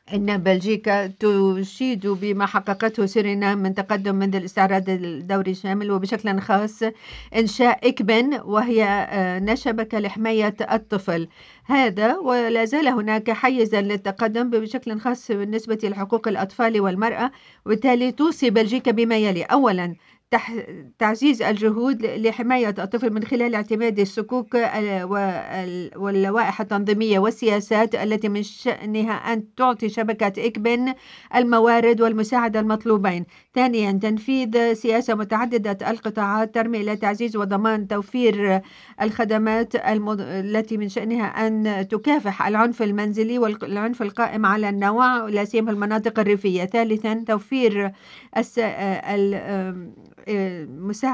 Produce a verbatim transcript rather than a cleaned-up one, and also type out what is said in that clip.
إن بلجيكا تشيد بما حققته سورينام من تقدم منذ الاستعراض الدوري الشامل، وبشكل خاص إنشاء إكبن وهي آه، نشبكة لحماية الطفل. هذا ولا زال هناك حيزا للتقدم بشكل خاص بالنسبة لحقوق الأطفال والمرأة، وبالتالي توصي بلجيكا بما يلي: أولا، تح... تعزيز الجهود لحماية الطفل من خلال اعتماد الصكوك ال- وال- واللوائح التنظيمية والسياسات التي من شأنها أن تعطي شبكة إكبن الموارد والمساعدة المطلوبين. ثانيا، تنفيذ سياسة متعددة القطاعات ترمي إلى تعزيز وضمان توفير الخدمات المض... التي من شأنها أن تكافح العنف المنزلي والعنف القائم على النوع، لا سيما في المناطق الريفية. ثالثا، توفير الس... ال... مساعدة